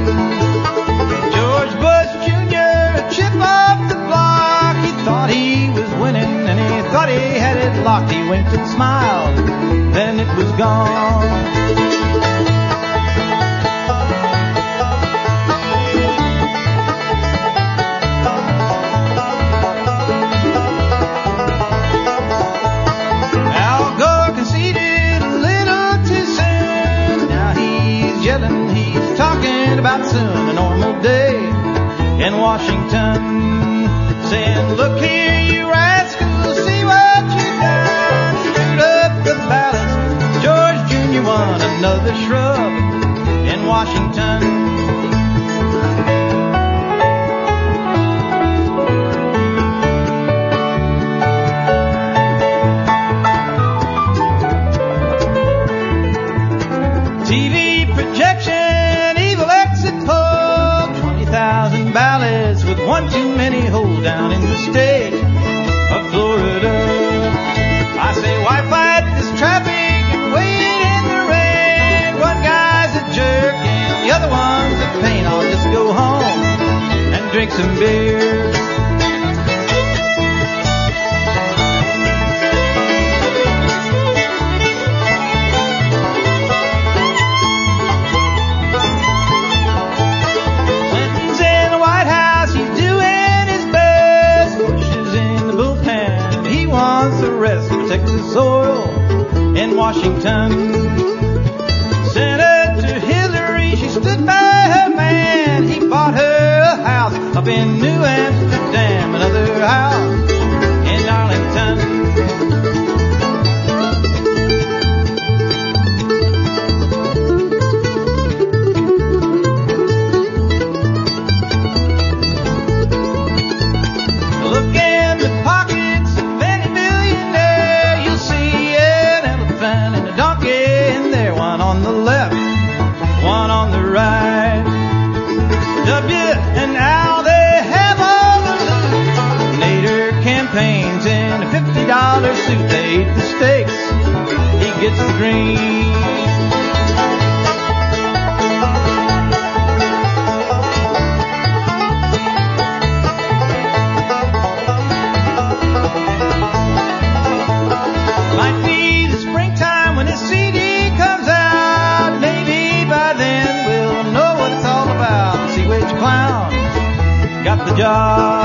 George Bush Jr., a chip off the block, he thought he was winning and he thought he had it locked. He winked and smiled, then it was gone. About soon a normal day in Washington, saying, look here, you rascals, see what you done. Screwed up the balance. George Jr. won another shrub in Washington. TV projection, ballads with one too many hold down in the state of Florida. I say, why fight this traffic and wait in the rain? One guy's a jerk and the other one's a pain. I'll just go home and drink some beer. In Washington, Senator Hillary, she stood by her man. He bought her a house up in New Amsterdam, another house in Arlington. Look in the pockets of any millionaire, you'll see an elephant and a donkey in there, one on the left, one on the right. W and Al, they have all the loot. Nader campaigns in a $50 suit. They eat the steaks, he gets the green. Might be the springtime when this CD comes out. Maybe by then we'll know what it's all about. See which clown got the job.